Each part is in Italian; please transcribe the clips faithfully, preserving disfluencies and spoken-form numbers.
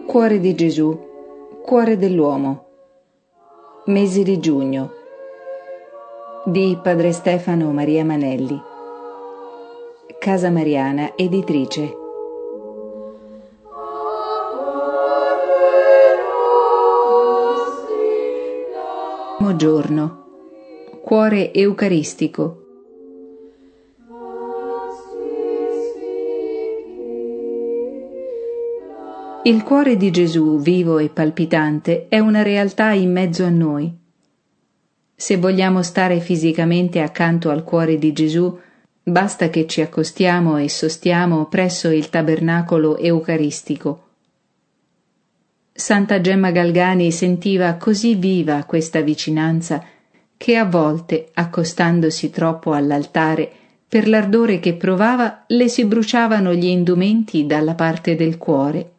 Cuore di Gesù, cuore dell'uomo. Mesi di giugno di Padre Stefano Maria Manelli. Casa Mariana, editrice. Primo giorno. Cuore eucaristico. Il cuore di Gesù, vivo e palpitante, è una realtà in mezzo a noi. Se vogliamo stare fisicamente accanto al cuore di Gesù, basta che ci accostiamo e sostiamo presso il tabernacolo eucaristico. Santa Gemma Galgani sentiva così viva questa vicinanza che a volte, accostandosi troppo all'altare, per l'ardore che provava, le si bruciavano gli indumenti dalla parte del cuore.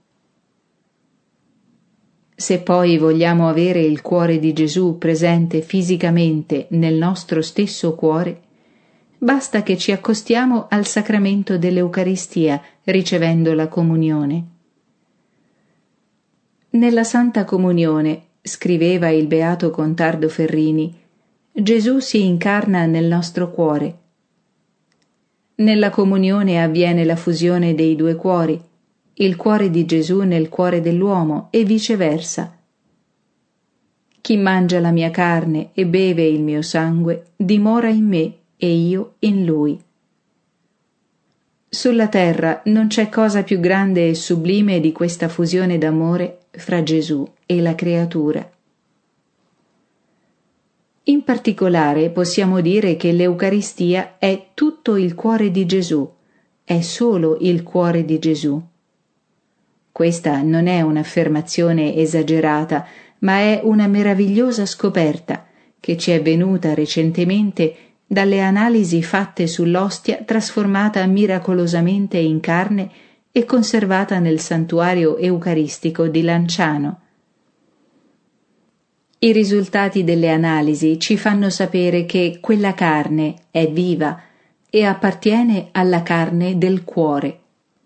Se poi vogliamo avere il cuore di Gesù presente fisicamente nel nostro stesso cuore, basta che ci accostiamo al sacramento dell'Eucaristia ricevendo la comunione. Nella Santa Comunione, scriveva il beato Contardo Ferrini, Gesù si incarna nel nostro cuore. Nella comunione avviene la fusione dei due cuori, il cuore di Gesù nel cuore dell'uomo e viceversa. Chi mangia la mia carne e beve il mio sangue dimora in me e io in lui. Sulla terra non c'è cosa più grande e sublime di questa fusione d'amore fra Gesù e la creatura. In particolare possiamo dire che l'Eucaristia è tutto il cuore di Gesù, è solo il cuore di Gesù. Questa non è un'affermazione esagerata, ma è una meravigliosa scoperta che ci è venuta recentemente dalle analisi fatte sull'ostia trasformata miracolosamente in carne e conservata nel santuario eucaristico di Lanciano. I risultati delle analisi ci fanno sapere che quella carne è viva e appartiene alla carne del cuore.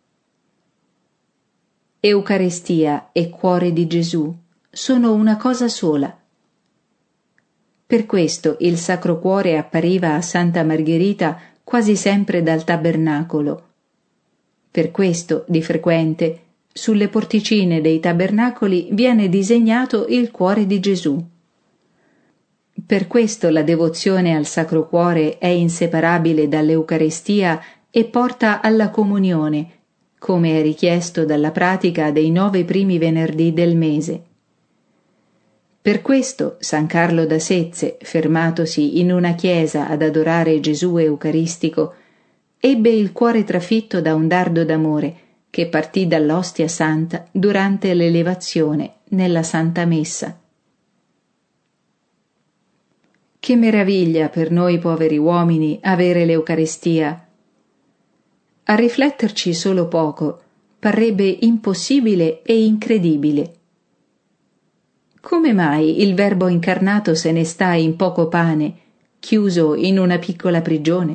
Eucaristia e cuore di Gesù sono una cosa sola. Per questo il Sacro Cuore appariva a Santa Margherita quasi sempre dal tabernacolo. Per questo, di frequente, sulle porticine dei tabernacoli viene disegnato il cuore di Gesù. Per questo la devozione al Sacro Cuore è inseparabile dall'Eucaristia e porta alla comunione, come è richiesto dalla pratica dei nove primi venerdì del mese. Per questo San Carlo da Sezze, fermatosi in una chiesa ad adorare Gesù Eucaristico, ebbe il cuore trafitto da un dardo d'amore che partì dall'ostia santa durante l'elevazione nella Santa Messa. Che meraviglia per noi poveri uomini avere l'Eucaristia! A rifletterci solo poco, parrebbe impossibile e incredibile. Come mai il Verbo incarnato se ne sta in poco pane, chiuso in una piccola prigione?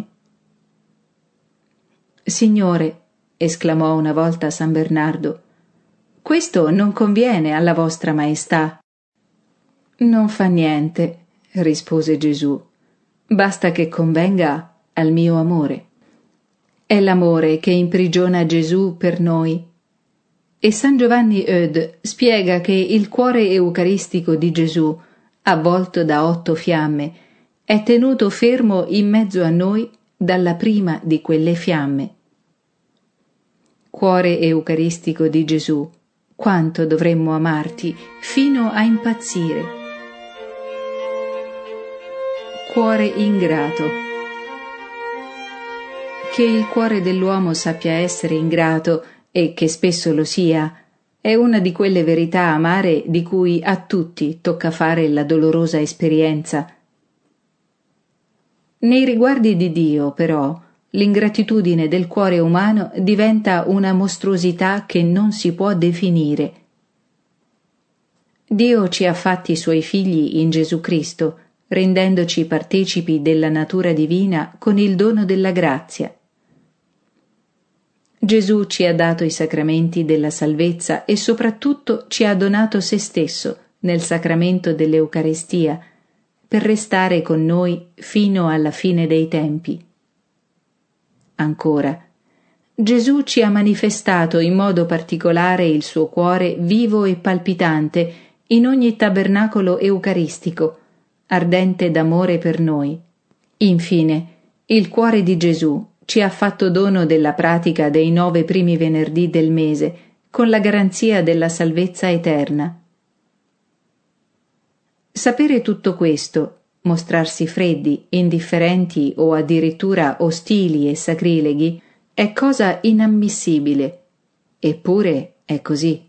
Signore, esclamò una volta San Bernardo, questo non conviene alla vostra maestà. Non fa niente, rispose Gesù, basta che convenga al mio amore. È l'amore che imprigiona Gesù per noi. E San Giovanni Eudes spiega che il cuore eucaristico di Gesù, avvolto da otto fiamme, è tenuto fermo in mezzo a noi dalla prima di quelle fiamme. Cuore eucaristico di Gesù, quanto dovremmo amarti fino a impazzire. Cuore ingrato. Che il cuore dell'uomo sappia essere ingrato e che spesso lo sia, è una di quelle verità amare di cui a tutti tocca fare la dolorosa esperienza. Nei riguardi di Dio, però, l'ingratitudine del cuore umano diventa una mostruosità che non si può definire. Dio ci ha fatti suoi figli in Gesù Cristo, rendendoci partecipi della natura divina con il dono della grazia. Gesù ci ha dato i sacramenti della salvezza e soprattutto ci ha donato se stesso nel sacramento dell'Eucaristia per restare con noi fino alla fine dei tempi. Ancora, Gesù ci ha manifestato in modo particolare il suo cuore vivo e palpitante in ogni tabernacolo eucaristico, ardente d'amore per noi. Infine, il cuore di Gesù ci ha fatto dono della pratica dei nove primi venerdì del mese, con la garanzia della salvezza eterna. Sapere tutto questo, mostrarsi freddi, indifferenti o addirittura ostili e sacrileghi, è cosa inammissibile, eppure è così.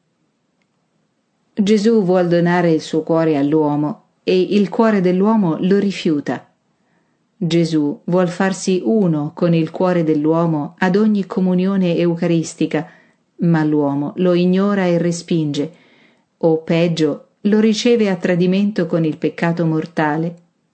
Gesù vuol donare il suo cuore all'uomo e il cuore dell'uomo lo rifiuta. Gesù vuol farsi uno con il cuore dell'uomo ad ogni comunione eucaristica, ma l'uomo lo ignora e respinge, o peggio, lo riceve a tradimento con il peccato mortale.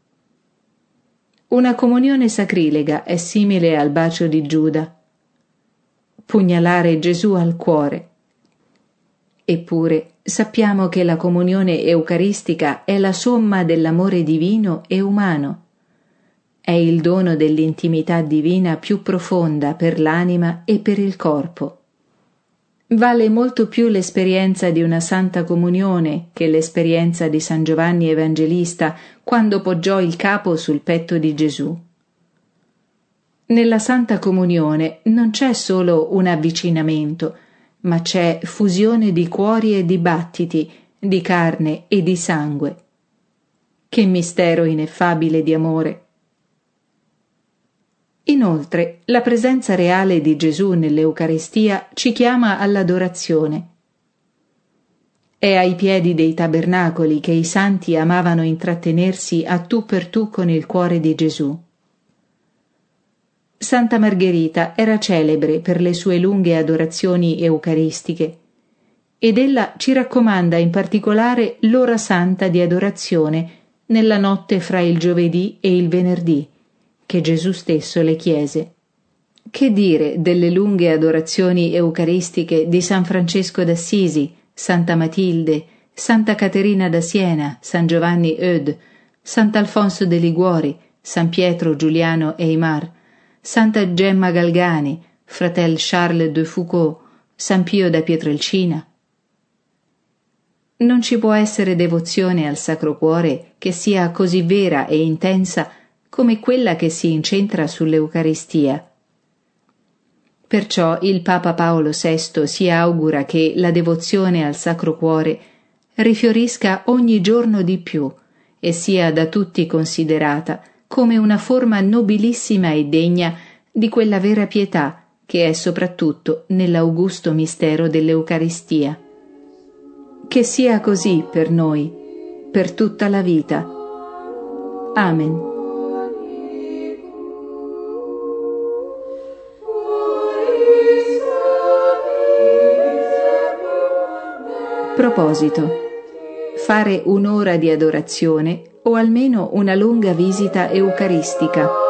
Una comunione sacrilega è simile al bacio di Giuda. Pugnalare Gesù al cuore. Eppure sappiamo che la comunione eucaristica è la somma dell'amore divino e umano. È il dono dell'intimità divina più profonda per l'anima e per il corpo. Vale molto più l'esperienza di una santa comunione che l'esperienza di San Giovanni Evangelista quando poggiò il capo sul petto di Gesù. Nella santa comunione non c'è solo un avvicinamento, ma c'è fusione di cuori e di battiti, di carne e di sangue. Che mistero ineffabile di amore! Inoltre, la presenza reale di Gesù nell'Eucaristia ci chiama all'adorazione. È ai piedi dei tabernacoli che i santi amavano intrattenersi a tu per tu con il cuore di Gesù. Santa Margherita era celebre per le sue lunghe adorazioni eucaristiche ed ella ci raccomanda in particolare l'ora santa di adorazione nella notte fra il giovedì e il venerdì, che Gesù stesso le chiese. Che dire delle lunghe adorazioni eucaristiche di San Francesco d'Assisi, Santa Matilde, Santa Caterina da Siena, San Giovanni Eudes, Sant'Alfonso de Liguori, San Pietro Giuliano Eymar, Santa Gemma Galgani, fratel Charles de Foucauld, San Pio da Pietrelcina? Non ci può essere devozione al Sacro Cuore che sia così vera e intensa come quella che si incentra sull'Eucaristia. Perciò il Papa Paolo sesto si augura che la devozione al Sacro Cuore rifiorisca ogni giorno di più e sia da tutti considerata come una forma nobilissima e degna di quella vera pietà che è soprattutto nell'augusto mistero dell'Eucaristia. Che sia così per noi, per tutta la vita. Amen. Proposito: fare un'ora di adorazione o almeno una lunga visita eucaristica.